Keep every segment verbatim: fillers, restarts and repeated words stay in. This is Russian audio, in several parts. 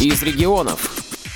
из регионов.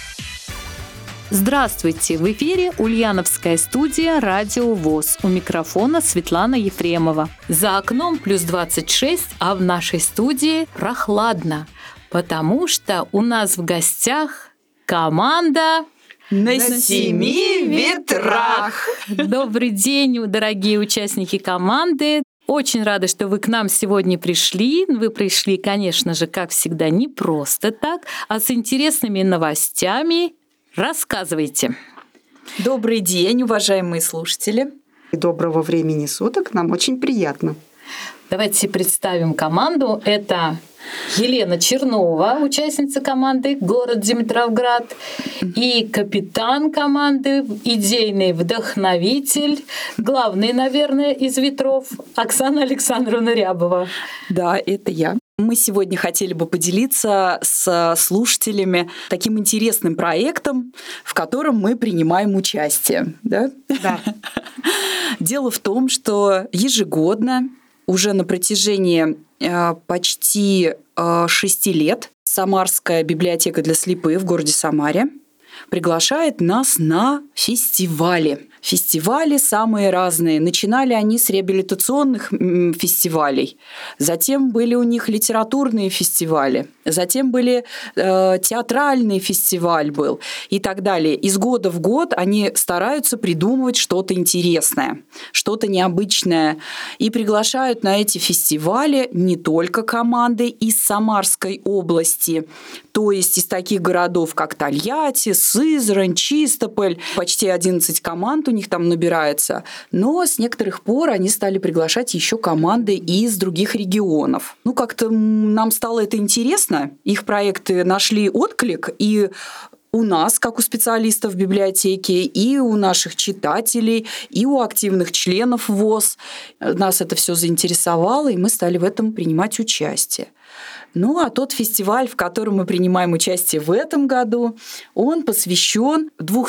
Здравствуйте! В эфире Ульяновская студия «Радио ВОС». У микрофона Светлана Ефремова. За окном плюс двадцать шесть, а в нашей студии прохладно, потому что у нас в гостях команда... На семи ветрах! Добрый день, дорогие участники команды! Очень рада, что вы к нам сегодня пришли. Вы пришли, конечно же, как всегда, не просто так, а с интересными новостями. Рассказывайте. Добрый день, уважаемые слушатели. Доброго времени суток, нам очень приятно. Давайте представим команду. Это Елена Чернова, участница команды «Город Димитровград», и капитан команды, идейный вдохновитель, главный, наверное, из ветров, Оксана Александровна Рябова. Да, это я. Мы сегодня хотели бы поделиться с слушателями таким интересным проектом, в котором мы принимаем участие. Да? Да. Дело в том, что ежегодно, уже на протяжении почти шести лет, Самарская библиотека для слепых в городе Самаре приглашает нас на фестивали. Фестивали самые разные. Начинали они с реабилитационных фестивалей, затем были у них литературные фестивали, затем были э, театральный фестиваль был и так далее. Из года в год они стараются придумывать что-то интересное, что-то необычное и приглашают на эти фестивали не только команды из Самарской области, то есть из таких городов, как Тольятти, Сызрань, Чистополь, почти одиннадцать команд у них там набирается, но с некоторых пор они стали приглашать еще команды из других регионов. Ну, как-то нам стало это интересно, их проекты нашли отклик, и у нас, как у специалистов библиотеки, и у наших читателей, и у активных членов ВОС. Нас это все заинтересовало, и мы стали в этом принимать участие. Ну, а тот фестиваль, в котором мы принимаем участие в этом году, он посвящен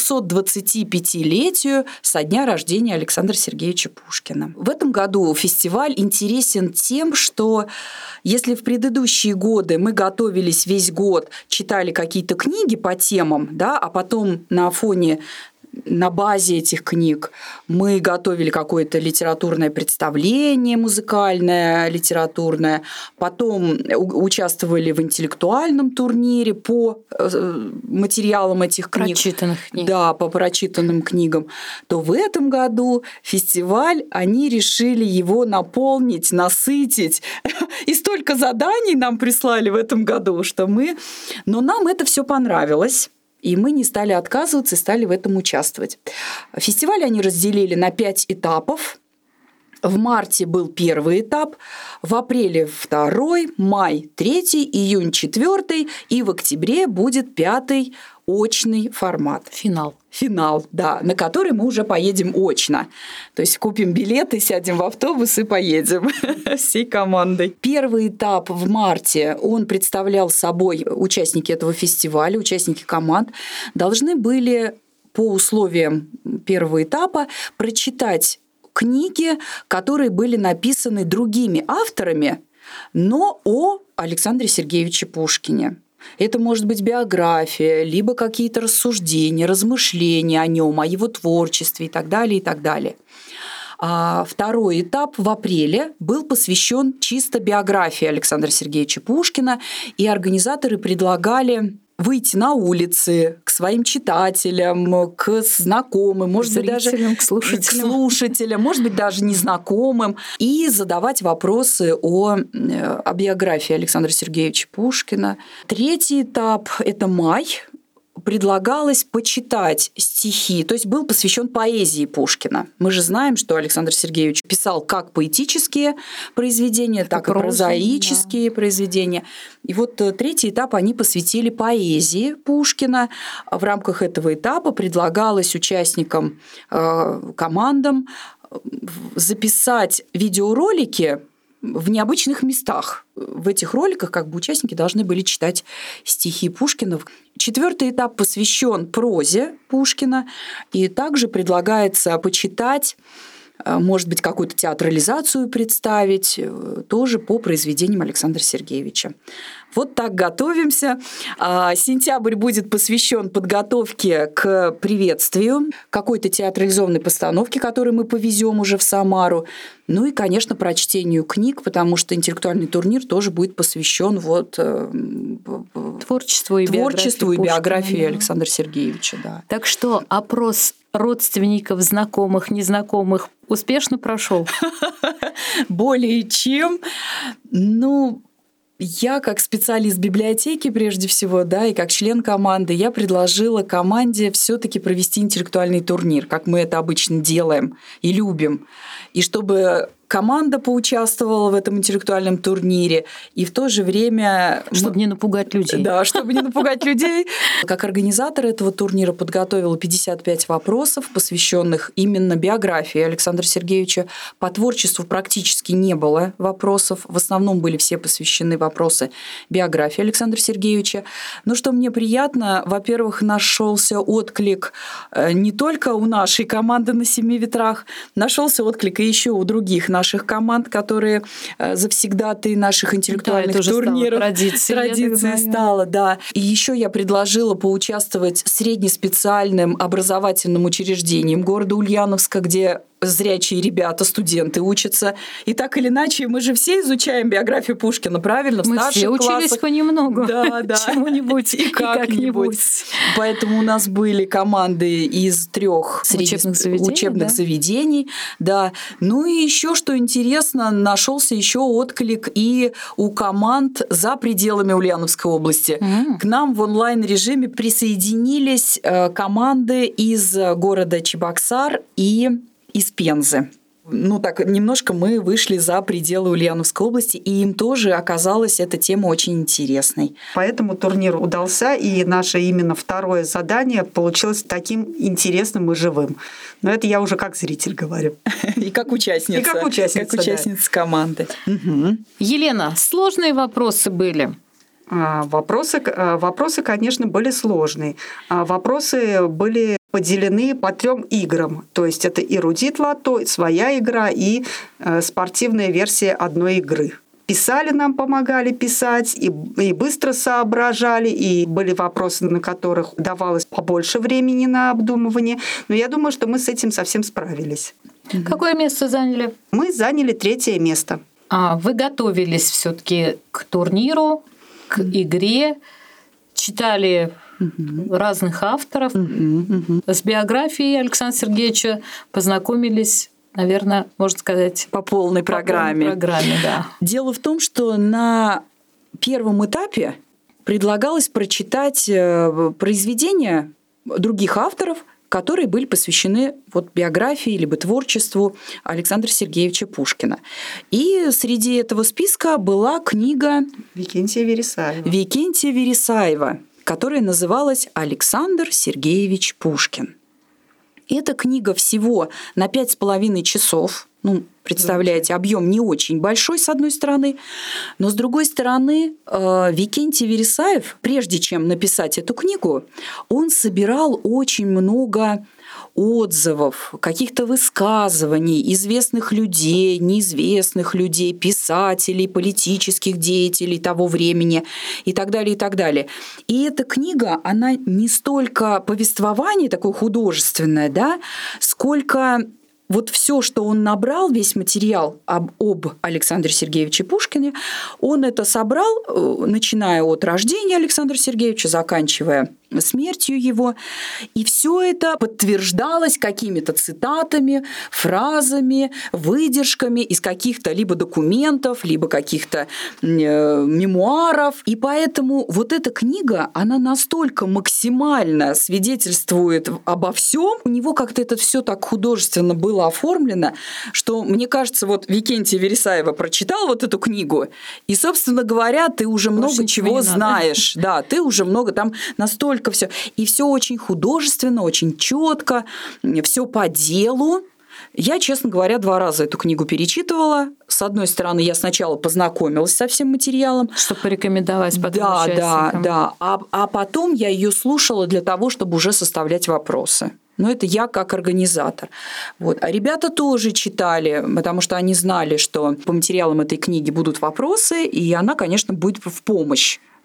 двухсотдвадцатипятилетию со дня рождения Александра Сергеевича Пушкина. В этом году фестиваль интересен тем, что если в предыдущие годы мы готовились весь год, читали какие-то книги по темам, да, а потом на фоне на базе этих книг мы готовили какое-то литературное представление, музыкальное, литературное, потом участвовали в интеллектуальном турнире по материалам этих книг. Прочитанных книг. Да, по прочитанным книгам. То в этом году фестиваль, они решили его наполнить, насытить. И столько заданий нам прислали в этом году, что мы... Но нам это все понравилось. И мы не стали отказываться и стали в этом участвовать. Фестиваль они разделили на пять этапов. В марте был первый этап, в апреле второй, май третий, июнь четвертый, и в октябре будет пятый очный формат. Финал. Финал, да, на который мы уже поедем очно. То есть купим билеты, сядем в автобус и поедем всей командой. Первый этап в марте, он представлял собой, участники этого фестиваля, участники команд, должны были по условиям первого этапа прочитать книги, которые были написаны другими авторами, но о Александре Сергеевиче Пушкине. Это может быть биография, либо какие-то рассуждения, размышления о нем, о его творчестве и так далее, и так далее. А второй этап в апреле был посвящен чисто биографии Александра Сергеевича Пушкина, и организаторы предлагали выйти на улицы к своим читателям, к знакомым, может быть, даже к слушателям. к слушателям, может быть, даже незнакомым, и задавать вопросы о, о биографии Александра Сергеевича Пушкина. Третий этап – это май. Предлагалось почитать стихи, то есть был посвящен поэзии Пушкина. Мы же знаем, что Александр Сергеевич писал как поэтические произведения, так и прозаические да. произведения. И вот третий этап они посвятили поэзии Пушкина. В рамках этого этапа предлагалось участникам, командам записать видеоролики в необычных местах. В этих роликах как бы участники должны были читать стихи Пушкина. Четвертый этап посвящен прозе Пушкина, и также предлагается почитать, может быть, какую-то театрализацию представить тоже по произведениям Александра Сергеевича. Вот так готовимся. Сентябрь будет посвящен подготовке к приветствию, какой-то театрализованной постановке, которую мы повезем уже в Самару. Ну и, конечно, прочтению книг, потому что интеллектуальный турнир тоже будет посвящен вот творчеству и творчеству биографии, и биографии Пушкина, да. Александра Сергеевича. Да. Так что опрос родственников, знакомых, незнакомых успешно прошел? Более чем. Ну, я как специалист библиотеки, прежде всего, да, и как член команды, я предложила команде все-таки провести интеллектуальный турнир, как мы это обычно делаем и любим. И чтобы команда поучаствовала в этом интеллектуальном турнире, и в то же время... Чтобы мы... не напугать людей. Да, чтобы не напугать людей. Как организатор этого турнира подготовила пятьдесят пять вопросов, посвященных именно биографии Александра Сергеевича. По творчеству практически не было вопросов. В основном были все посвящены вопросы биографии Александра Сергеевича. Но что мне приятно, во-первых, нашелся отклик не только у нашей команды на «Семи ветрах», нашелся отклик и еще у других наших команд, которые завсегдаты наших интеллектуальных да, турниров. Традицией, Традицией стало, да. И еще я предложила поучаствовать среднеспециальным образовательным учреждением города Ульяновска, где зрячие ребята, студенты учатся. И так или иначе, мы же все изучаем биографию Пушкина, правильно? В мы старших все учились классах. Понемногу. Да, да. Чему-нибудь и как-нибудь. Поэтому у нас были команды из трех учебных заведений. Учебных да? заведений, да. Ну и еще, что интересно, нашелся еще отклик и у команд за пределами Ульяновской области. Mm. К нам в онлайн-режиме присоединились команды из города Чебоксар и из Пензы. Ну так, немножко мы вышли за пределы Ульяновской области, и им тоже оказалась эта тема очень интересной. Поэтому турнир удался, и наше именно второе задание получилось таким интересным и живым. Но это я уже как зритель говорю. И как участница. И как участница, как участница команды. Угу. Елена, сложные вопросы были? Вопросы, вопросы, конечно, были сложные. Вопросы были поделены по трем играм. То есть это эрудит лото, своя игра и спортивная версия одной игры. Писали нам, помогали писать, и, и быстро соображали, и были вопросы, на которых давалось побольше времени на обдумывание. Но я думаю, что мы с этим совсем справились. Какое место заняли? Мы заняли третье место. А вы готовились все-таки к турниру, к игре, читали угу. разных авторов. Угу, угу. С биографией Александра Сергеевича познакомились, наверное, можно сказать, по полной по программе. Полной программе да. Дело в том, что на первом этапе предлагалось прочитать произведения других авторов, которые были посвящены вот биографии либо творчеству Александра Сергеевича Пушкина. И среди этого списка была книга Викентия Вересаева. Викентия Вересаева, которая называлась «Александр Сергеевич Пушкин». Эта книга всего на пять с половиной часов. Ну, представляете, объем не очень большой, с одной стороны. Но, с другой стороны, Викентий Вересаев, прежде чем написать эту книгу, он собирал очень много отзывов, каких-то высказываний известных людей, неизвестных людей, писателей, политических деятелей того времени и так далее, и так далее. И эта книга, она не столько повествование такое художественное, да, сколько вот все, что он набрал, весь материал об, об Александре Сергеевиче Пушкине, он это собрал, начиная от рождения Александра Сергеевича, заканчивая смертью его. И все это подтверждалось какими-то цитатами, фразами, выдержками из каких-то либо документов, либо каких-то мемуаров. И поэтому вот эта книга, она настолько максимально свидетельствует обо всем. У него как-то это все так художественно было оформлено, что, мне кажется, вот Викентия Вересаева прочитал вот эту книгу, и, собственно говоря, ты уже много Больше чего знаешь. Да, ты уже много там настолько все. И все очень художественно, очень четко, все по делу. Я, честно говоря, два раза эту книгу перечитывала. С одной стороны, я сначала познакомилась со всем материалом. Чтобы порекомендовать потом да, участникам. Да, да. А, а потом я ее слушала для того, чтобы уже составлять вопросы. Но это я как организатор. Вот. А ребята тоже читали, потому что они знали, что по материалам этой книги будут вопросы, и она, конечно, будет в помощь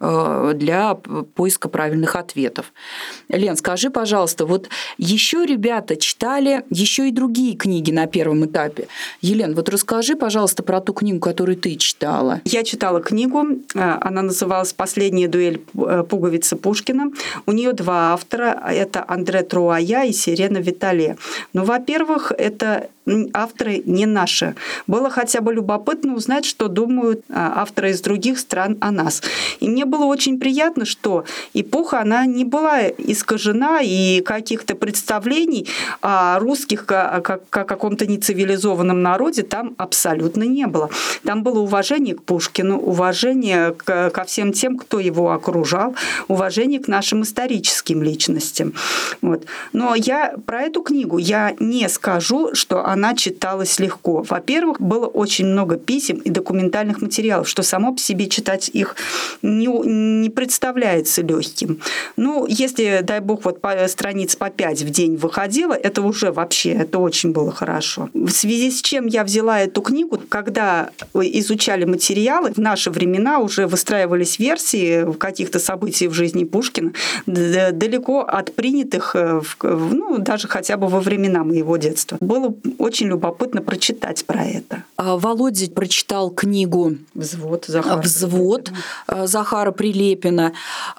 для поиска правильных ответов. Лен, скажи, пожалуйста, вот еще ребята читали еще и другие книги на первом этапе. Елена, вот расскажи, пожалуйста, про ту книгу, которую ты читала. Я читала книгу, она называлась «Последняя дуэль пуговицы Пушкина». У нее два автора, это Андре Труая и Сирена Витале. Ну, во-первых, это авторы не наши. Было хотя бы любопытно узнать, что думают авторы из других стран о нас. И мне было очень приятно, что эпоха, она не была искажена, и каких-то представлений о русских как о каком-то нецивилизованном народе там абсолютно не было. Там было уважение к Пушкину, уважение ко всем тем, кто его окружал, уважение к нашим историческим личностям. Вот. Но я про эту книгу я не скажу, что она читалась легко. Во-первых, было очень много писем и документальных материалов, что само по себе читать их не, не представляется легким. Ну, если, дай бог, вот по, страниц по пять в день выходило, это уже вообще, это очень было хорошо. В связи с чем я взяла эту книгу, когда изучали материалы, в наши времена уже выстраивались версии каких-то событий в жизни Пушкина, далеко от принятых, ну, даже хотя бы во времена моего детства. Было очень любопытно прочитать про это. Володя прочитал книгу «Взвод» Захара, «Взвод» Прилепина. Захара Прилепина.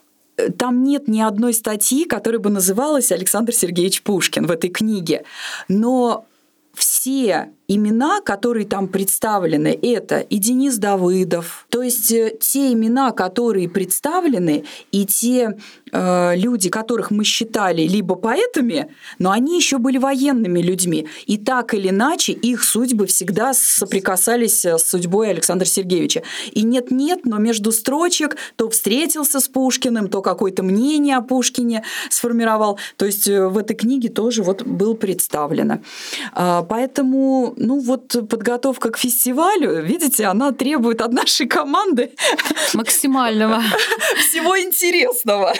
Там нет ни одной статьи, которая бы называлась «Александр Сергеевич Пушкин» в этой книге. Но все имена, которые там представлены, это и Денис Давыдов. То есть те имена, которые представлены, и те э, люди, которых мы считали либо поэтами, но они еще были военными людьми. И так или иначе их судьбы всегда соприкасались с судьбой Александра Сергеевича. И нет-нет, но между строчек то встретился с Пушкиным, то какое-то мнение о Пушкине сформировал. То есть в этой книге тоже вот было представлено. Поэтому ну вот подготовка к фестивалю, видите, она требует от нашей команды максимального всего интересного.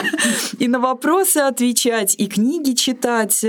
И на вопросы отвечать, и книги читать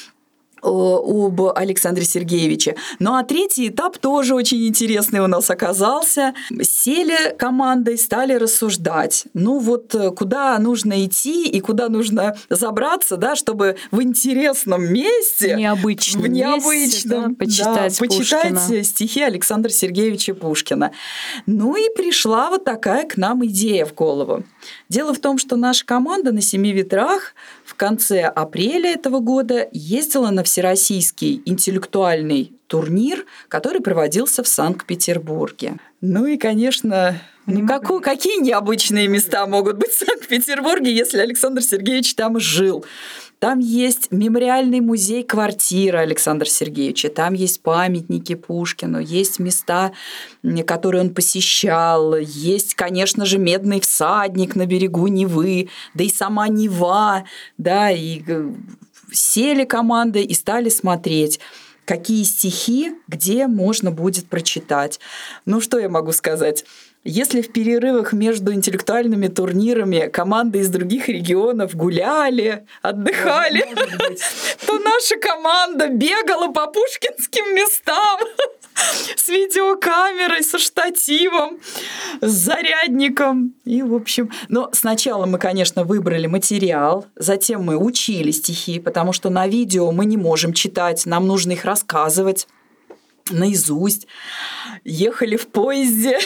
об Александре Сергеевиче. Ну а третий этап тоже очень интересный у нас оказался. Сели командой, стали рассуждать. Ну вот куда нужно идти и куда нужно забраться, да, чтобы в интересном месте, необычном в необычном, месте, да, почитать, да, почитать Пушкина. Стихи Александра Сергеевича Пушкина. Ну и пришла вот такая к нам идея в голову. Дело в том, что наша команда на Семи ветрах в конце апреля этого года ездила на всероссийский интеллектуальный турнир, который проводился в Санкт-Петербурге. Ну и, конечно, ну какой, какие необычные места могут быть в Санкт-Петербурге, если Александр Сергеевич там жил? Там есть мемориальный музей-квартира Александра Сергеевича, там есть памятники Пушкину, есть места, которые он посещал, есть, конечно же, Медный всадник на берегу Невы, да и сама Нева, да, и сели командой и стали смотреть, какие стихи, где можно будет прочитать. Ну, что я могу сказать? Если в перерывах между интеллектуальными турнирами команды из других регионов гуляли, отдыхали, то наша команда бегала по пушкинским местам с видеокамерой, со штативом, с зарядником. И, в общем, но сначала мы, конечно, выбрали материал, затем мы учили стихи, потому что на видео мы не можем читать, нам нужно их рассказывать наизусть. Ехали в поезде.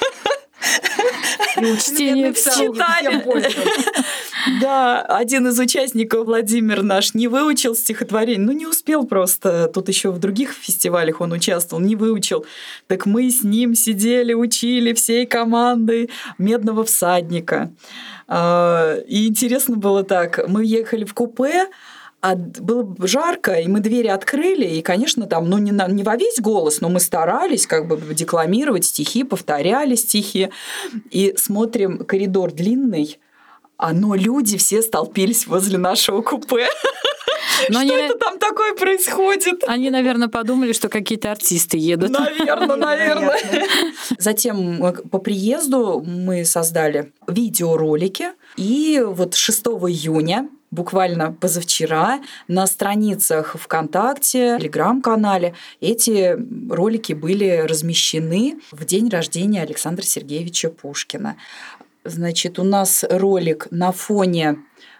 И чтение читали. Да, один из участников, Владимир наш, не выучил стихотворение, ну не успел просто, тут еще в других фестивалях он участвовал, не выучил. Так мы с ним сидели, учили всей командой «Медного всадника». И интересно было так, мы ехали в купе, а было жарко, и мы двери открыли, и, конечно, там, ну, не, на, не во весь голос, но мы старались как бы декламировать стихи, повторяли стихи, и смотрим, коридор длинный, но люди все столпились возле нашего купе. Но что они, это там такое происходит? Они, наверное, подумали, что какие-то артисты едут. Наверное, наверное. Затем по приезду мы создали видеоролики, и вот шестого июня буквально позавчера на страницах ВКонтакте, Телеграм-канале эти ролики были размещены в день рождения Александра Сергеевича Пушкина. Значит, у нас ролик на фоне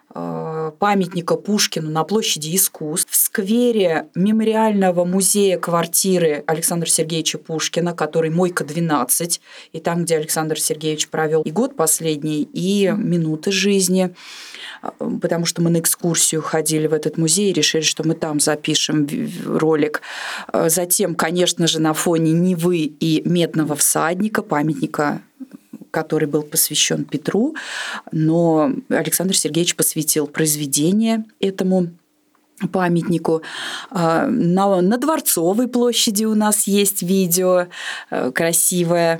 памятника Пушкину на площади искусств, в сквере мемориального музея квартиры Александра Сергеевича Пушкина, который Мойка двенадцать, и там, где Александр Сергеевич провел и год последний, и минуты жизни, потому что мы на экскурсию ходили в этот музей и решили, что мы там запишем ролик. Затем, конечно же, на фоне Невы и Медного всадника, памятника, который был посвящен Петру, но Александр Сергеевич посвятил произведение этому памятнику. На, на Дворцовой площади у нас есть видео красивое,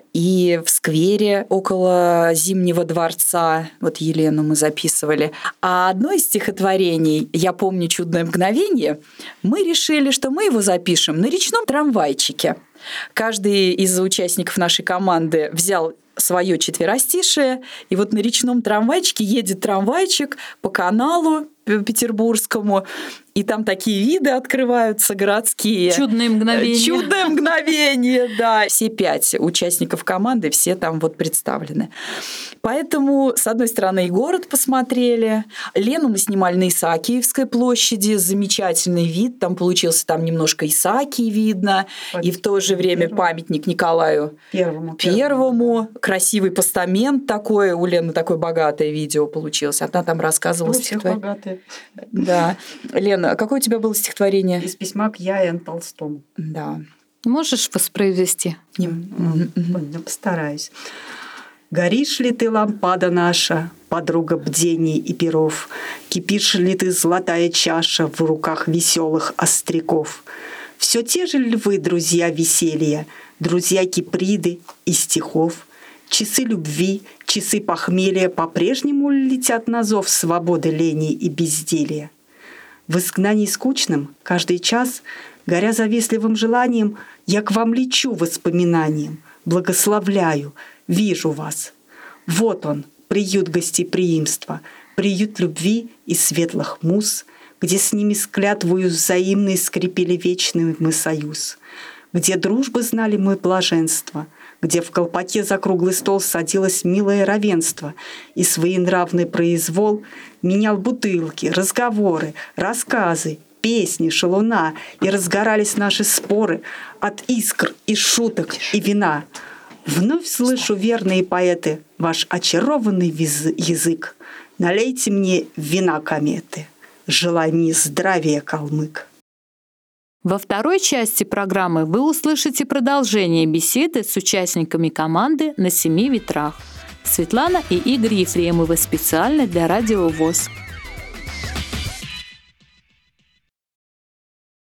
и в сквере около Зимнего дворца, вот Елену мы записывали. А одно из стихотворений «Я помню чудное мгновение» мы решили, что мы его запишем на речном трамвайчике. Каждый из участников нашей команды взял свое четверостишее, и вот на речном трамвайчике едет трамвайчик по каналу петербургскому, и там такие виды открываются городские. Чудные мгновения. Чудное мгновение, да. Все пять участников команды, все там вот представлены. Поэтому, с одной стороны, и город посмотрели. Лену мы снимали на Исаакиевской площади. Замечательный вид. Там получился там немножко Исаакий видно. И в то же время первому. Памятник Николаю Первому. Первому. Красивый постамент такой. У Лены такое богатое видео получилось. Она там рассказывала стихотворение. Богатые. Да. Лена, какое у тебя было стихотворение? Из письма к Я Н. Толстому. Да. Можешь воспроизвести? Mm-hmm. Постараюсь. Горишь ли ты, лампада наша, подруга бдений и перов? Кипишь ли ты, золотая чаша, в руках веселых остряков? Все те же львы, друзья веселья, друзья Киприды и стихов. Часы любви, часы похмелья по-прежнему летят на зов свободы, лени и безделья. В изгнании скучном каждый час, горя завистливым желанием, я к вам лечу воспоминанием, благословляю, вижу вас. Вот он, приют гостеприимства, приют любви и светлых муз, где с ними с клятвою взаимной скрепили вечный мы союз, где дружбы знали мы блаженство, где в колпаке за круглый стол садилось милое равенство, и своенравный произвол менял бутылки, разговоры, рассказы, песни, шалуна, и разгорались наши споры от искр и шуток и вина. Вновь слышу, верные поэты, ваш очарованный язык. Налейте мне вина, кометы, желай мне здравия, калмык. Во второй части программы вы услышите продолжение беседы с участниками команды «На семи ветрах». Светлана и Игорь Ефремовы специально для Радио ВОС.